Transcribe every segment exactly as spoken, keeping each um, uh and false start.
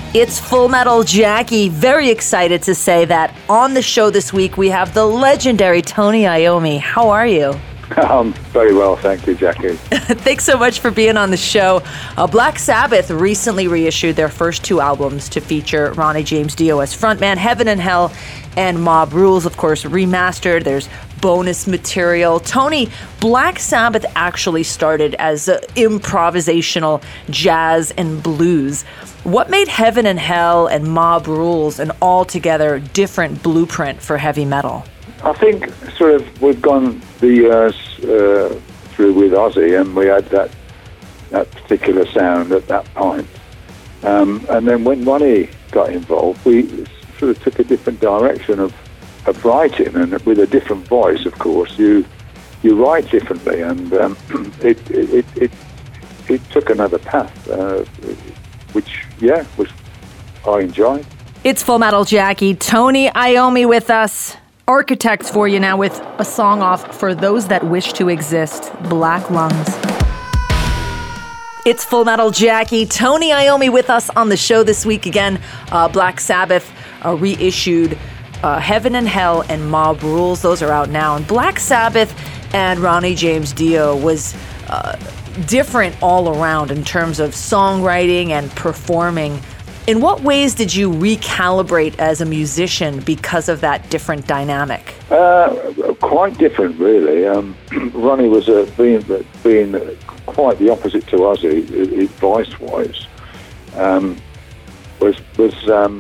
It's Full Metal Jackie. Very excited to say that on the show this week we have the legendary Tony Iommi. How are you? Um, very well, thank you, Jackie. Thanks so much for being on the show. Uh, Black Sabbath recently reissued their first two albums to feature Ronnie James Dio as frontman. Heaven and Hell and Mob Rules, of course, remastered. There's bonus material. Tony, Black Sabbath actually started as uh, improvisational jazz and blues. What made Heaven and Hell and Mob Rules an altogether different blueprint for heavy metal? I think sort of we've gone the years uh, through with Ozzy, and we had that that particular sound at that point. Um, and then when Ronnie got involved, we sort of took a different direction of, of writing, and with a different voice, of course, you you write differently, and um, it, it it it took another path, uh, which yeah was I enjoyed. It's Full Metal Jackie, Tony Iommi with us. Architects for you now with a song off For Those That Wish to Exist, Black Lungs. It's Full Metal Jackie, Tony Iommi with us on the show this week again. Uh, Black Sabbath uh, reissued uh, Heaven and Hell and Mob Rules. Those are out now. And Black Sabbath and Ronnie James Dio was uh, different all around in terms of songwriting and performing. In what ways did you recalibrate as a musician because of that different dynamic? Uh, quite different, really. Um, Ronnie was uh, being being quite the opposite to Ozzy, voice-wise. Um, was was um,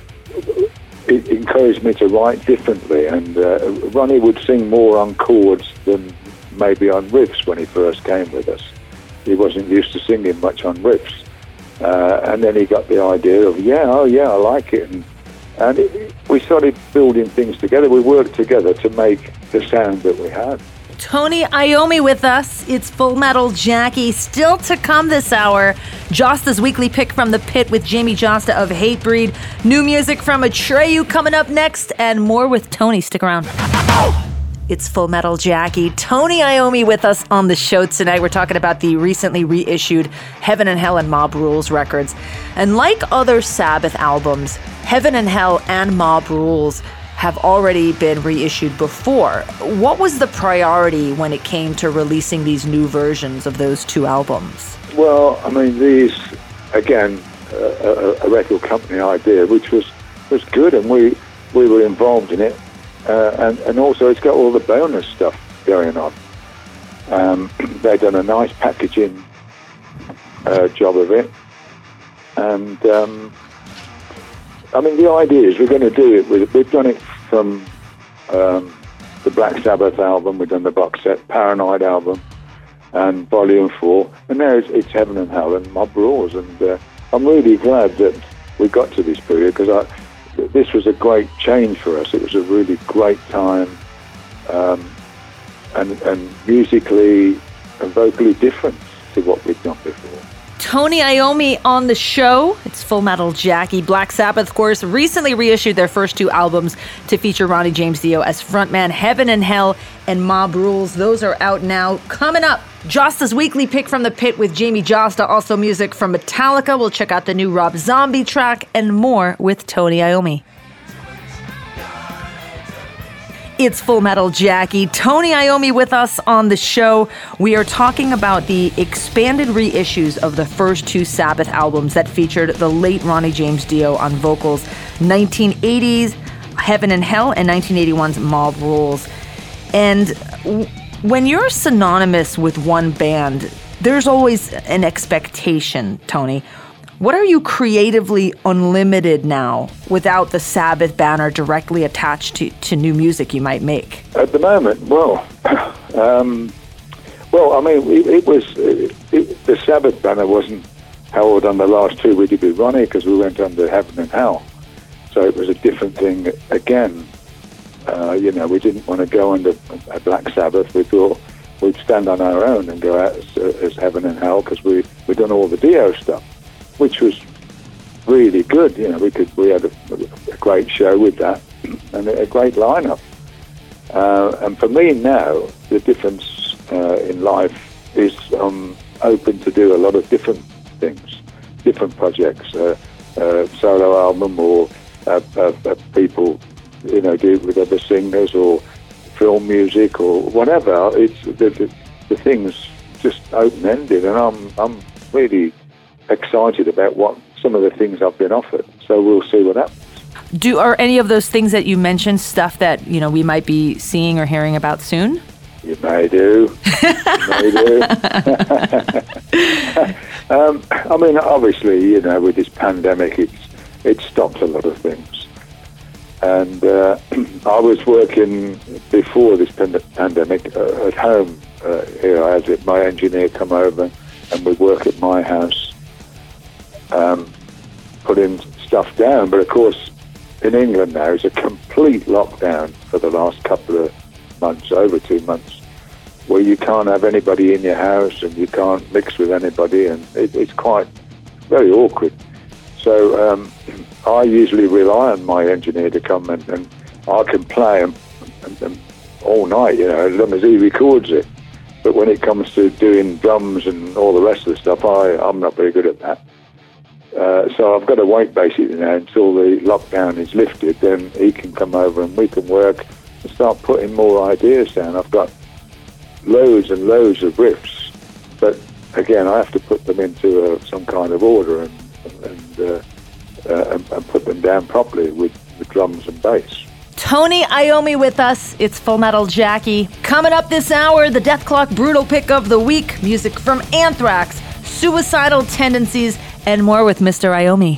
it encouraged me to write differently, and uh, Ronnie would sing more on chords than maybe on riffs when he first came with us. He wasn't used to singing much on riffs. Uh, and then he got the idea of, yeah, oh yeah, I like it. And, and it, we started building things together. We worked together to make the sound that we had. Tony Iommi with us. It's Full Metal Jackie. Still to come this hour, Josta's weekly pick from the pit with Jamie Josta of Hatebreed. New music from Atreyu coming up next, and more with Tony. Stick around. It's Full Metal Jackie. Tony Iommi with us on the show tonight. We're talking about the recently reissued Heaven and Hell and Mob Rules records. And like other Sabbath albums, Heaven and Hell and Mob Rules have already been reissued before. What was the priority when it came to releasing these new versions of those two albums? Well, I mean, these, again, uh, a, a record company idea, which was, was good, and we, we were involved in it. Uh, and, and also it's got all the bonus stuff going on. Um, they've done a nice packaging uh, job of it. And, um, I mean, the idea is we're going to do it with, we've done it from um, the Black Sabbath album, we've done the box set, Paranoid album, and Volume four, and now it's, it's Heaven and Hell and Mob Rules. And uh, I'm really glad that we got to this period, because I this was a great change for us. It was a really great time, um, and, and musically and vocally different to what we'd done before. Tony Iommi on the show. It's Full Metal Jackie. Black Sabbath, of course, recently reissued their first two albums to feature Ronnie James Dio as frontman. Heaven and Hell and Mob Rules. Those are out now. Coming up, Josta's weekly pick from the pit with Jamie Josta. Also music from Metallica. We'll check out the new Rob Zombie track and more with Tony Iommi. It's Full Metal Jackie. Tony Iommi with us on the show. We are talking about the expanded reissues of the first two Sabbath albums that featured the late Ronnie James Dio on vocals. nineteen eighties Heaven and Hell and nineteen eighty-one's Mob Rules. And w- when you're synonymous with one band, there's always an expectation, Tony. What are you creatively unlimited now without the Sabbath banner directly attached to, to new music you might make? At the moment, well, um, well, I mean, it, it was, it, it, the Sabbath banner wasn't held on the last two we did with Ronnie, because we went under Heaven and Hell. So it was a different thing again. Uh, you know, we didn't want to go under a Black Sabbath. We thought we'd stand on our own and go out as, as Heaven and Hell, because we, we'd done all the Dio stuff, which was really good. You know, we could we had a, a great show with that and a great lineup. Uh, and for me now, the difference uh, in life is I'm open to do a lot of different things, different projects. Uh, uh, solo album, or uh, uh, uh, people, you know, do it with other singers, or film music, or whatever. It's the, the, the thing's just open-ended, and I'm I'm really excited about what some of the things I've been offered. So we'll see what happens. Do are any of those things that you mentioned stuff that, you know, we might be seeing or hearing about soon? You may do. You may do. um, I mean, obviously, you know, with this pandemic, it's it stopped a lot of things. And uh, I was working before this pand- pandemic uh, at home. Uh, here I had my engineer come over, and we'd work at my house, um, putting stuff down. But of course, in England now, it's a complete lockdown for the last couple of months, over two months, where you can't have anybody in your house and you can't mix with anybody, and it, it's quite very awkward. So um, I usually rely on my engineer to come, and, and I can play and, and, and all night, you know, as long as he records it. But when it comes to doing drums and all the rest of the stuff, I, I'm not very good at that. Uh, so I've got to wait basically now until the lockdown is lifted, then he can come over and we can work and start putting more ideas down. I've got loads and loads of riffs, but again, I have to put them into uh, some kind of order and and, uh, uh, and and put them down properly with the drums and bass. Tony Iommi with us. It's Full Metal Jackie. Coming up this hour, the Dethklok Brutal Pick of the Week, music from Anthrax, Suicidal Tendencies, and more with Mister Iommi.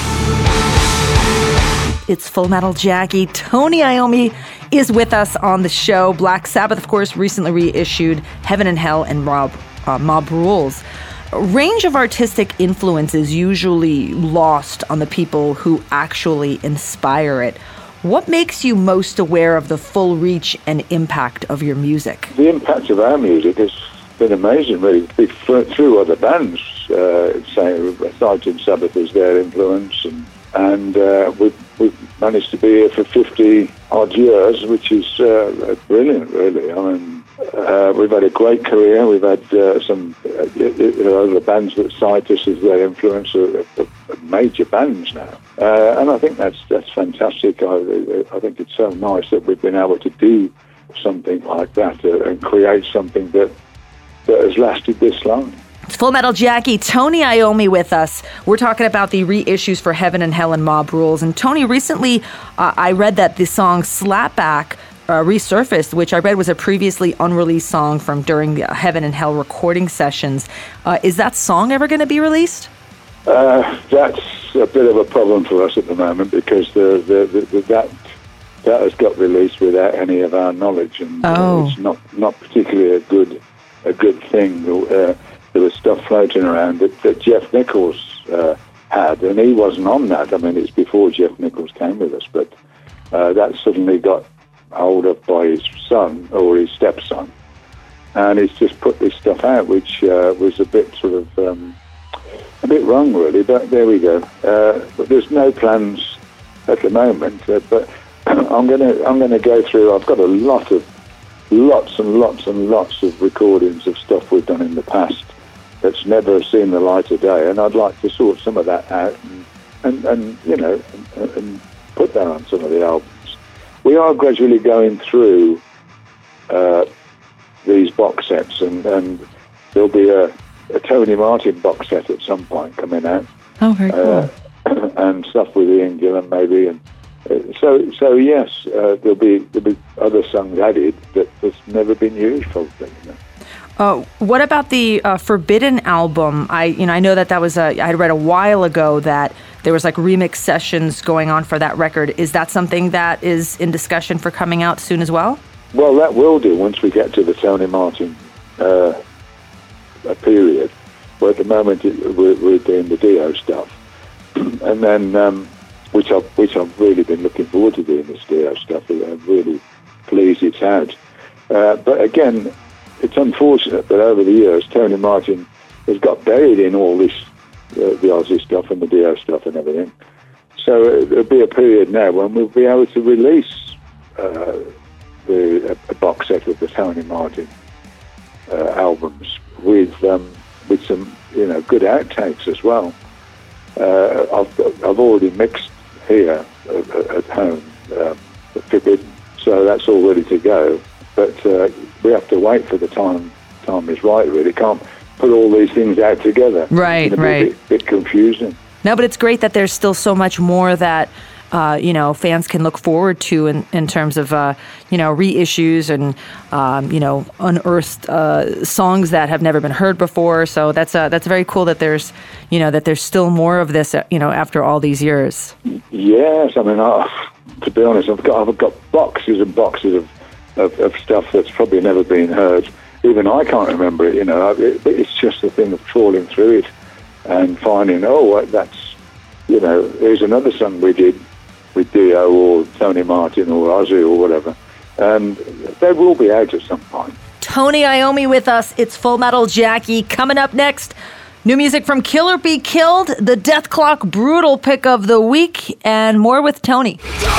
It's Full Metal Jackie. Tony Iommi is with us on the show. Black Sabbath, of course, recently reissued Heaven and Hell and Mob, uh, Mob Rules. A range of artistic influence is usually lost on the people who actually inspire it. What makes you most aware of the full reach and impact of your music? The impact of our music has been amazing, really, through other bands. Uh, say, Sergeant Sabbath is their influence, and, and uh, we've, we've managed to be here for fifty odd years, which is uh, brilliant, really. I mean, uh, we've had a great career. We've had uh, some uh, you know, other bands that cite us as their influence, are, are major bands now, uh, and I think that's that's fantastic. I, I think it's so nice that we've been able to do something like that uh, and create something that that has lasted this long. Full Metal Jackie, Tony Iommi with us. We're talking about the reissues for Heaven and Hell and Mob Rules. And Tony, recently uh, I read that the song Slapback uh, resurfaced, which I read was a previously unreleased song from during the Heaven and Hell recording sessions. Uh, is that song ever going to be released? Uh, that's a bit of a problem for us at the moment, because the, the, the, the, that that has got released without any of our knowledge, and oh. uh, it's not, not particularly a good a good thing. Uh, there was stuff floating around that, that Jeff Nichols uh, had, and he wasn't on that. I mean, it's before Jeff Nichols came with us, but uh, that suddenly got hold of by his son, or his stepson, and he's just put this stuff out, which uh, was a bit sort of um, a bit wrong, really. But there we go. Uh, but there's no plans at the moment. Uh, but I'm gonna I'm gonna go through. I've got a lot of lots and lots and lots of recordings of stuff we've done in the past that's never seen the light of day, and I'd like to sort some of that out and, and, and you know, and, and put that on some of the albums. We are gradually going through uh, these box sets, and, and there'll be a, a Tony Martin box set at some point coming out. Oh, very cool. Uh, and stuff with Ian Gillan maybe, and uh, so so yes, uh, there'll be there'll be other songs added that has never been used, probably. You know. Uh, what about the uh, Forbidden album? I, you know, I know that that was a. I had read a while ago that there was like remix sessions going on for that record. Is that something that is in discussion for coming out soon as well? Well, that will do once we get to the Tony Martin uh, period. Where at the moment it, we're, we're doing the Dio stuff, and then um, which I've which I've really been looking forward to doing this Dio stuff. I'm really pleased it's out. Uh, but again, it's unfortunate that over the years, Tony Martin has got buried in all this, uh, the Ozzy stuff and the Dio stuff and everything. So there'll be a period now when we'll be able to release uh, the, a, a box set of the Tony Martin uh, albums with um, with some, you know, good outtakes as well. uh, I've, I've already mixed here at, at home, uh, Forbidden, so that's all ready to go. But uh, we have to wait for the time time is right, really. Can't put all these things out together. Right, it's a right. bit, bit confusing. No, but it's great that there's still so much more that, uh, you know, fans can look forward to in, in terms of, uh, you know, reissues and, um, you know, unearthed uh, songs that have never been heard before. So that's uh, that's very cool that there's, you know, that there's still more of this, uh, you know, after all these years. Yes, I mean, uh, to be honest, I've got I've got boxes and boxes of, of, of stuff that's probably never been heard. Even I can't remember it, you know. It, it's just a thing of trawling through it and finding, oh, that's, you know, here's another song we did with Dio or Tony Martin or Ozzy or whatever. And they will be out at some point. Tony Iommi with us. It's Full Metal Jackie. Coming up next, new music from Killer Be Killed, the Death Clock Brutal pick of the week, and more with Tony.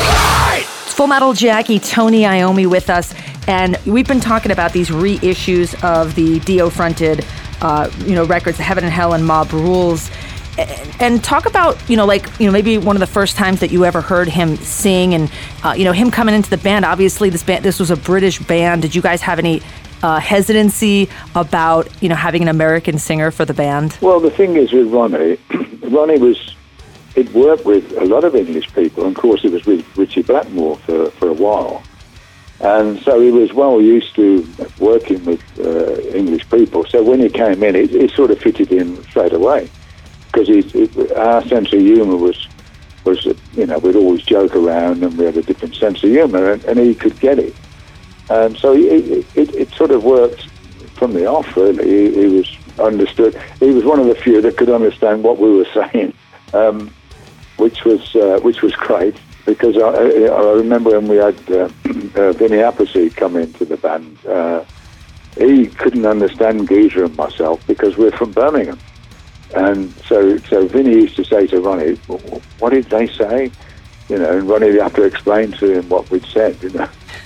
It's Full Metal Jackie, Tony Iommi with us. And we've been talking about these reissues of the Dio-fronted, uh, you know, records, Heaven and Hell and Mob Rules. And talk about, you know, like, you know, maybe one of the first times that you ever heard him sing and, uh, you know, him coming into the band. Obviously, this band, this was a British band. Did you guys have any uh, hesitancy about, you know, having an American singer for the band? Well, the thing is with Ronnie, Ronnie was, he'd worked with a lot of English people. And of course, he was with Richie Blackmore for, for a while. And so he was well used to working with uh, English people. So when he came in, it, it sort of fitted in straight away. Because our sense of humour was, was, you know, we'd always joke around and we had a different sense of humour, and, and he could get it. And so he, it, it, it sort of worked from the off, really. He, he was understood. He was one of the few that could understand what we were saying, um, which was uh, which was great. Because I, I remember when we had uh, uh, Vinny Appleseed come into the band, uh, he couldn't understand Geezer and myself because we're from Birmingham. And so, so Vinny used to say to Ronnie, what did they say? You know, and Ronnie would have to explain to him what we'd said, you know.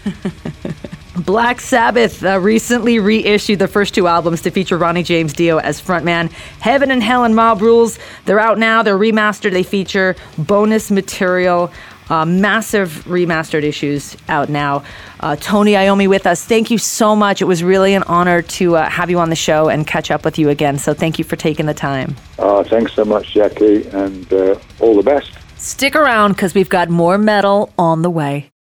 Black Sabbath uh, recently reissued the first two albums to feature Ronnie James Dio as frontman. Heaven and Hell and Mob Rules, they're out now. They're remastered. They feature bonus material, uh, massive remastered issues out now. Uh, Tony Iommi with us. Thank you so much. It was really an honor to uh, have you on the show and catch up with you again. So thank you for taking the time. Uh, thanks so much, Jackie, and uh, all the best. Stick around because we've got more metal on the way.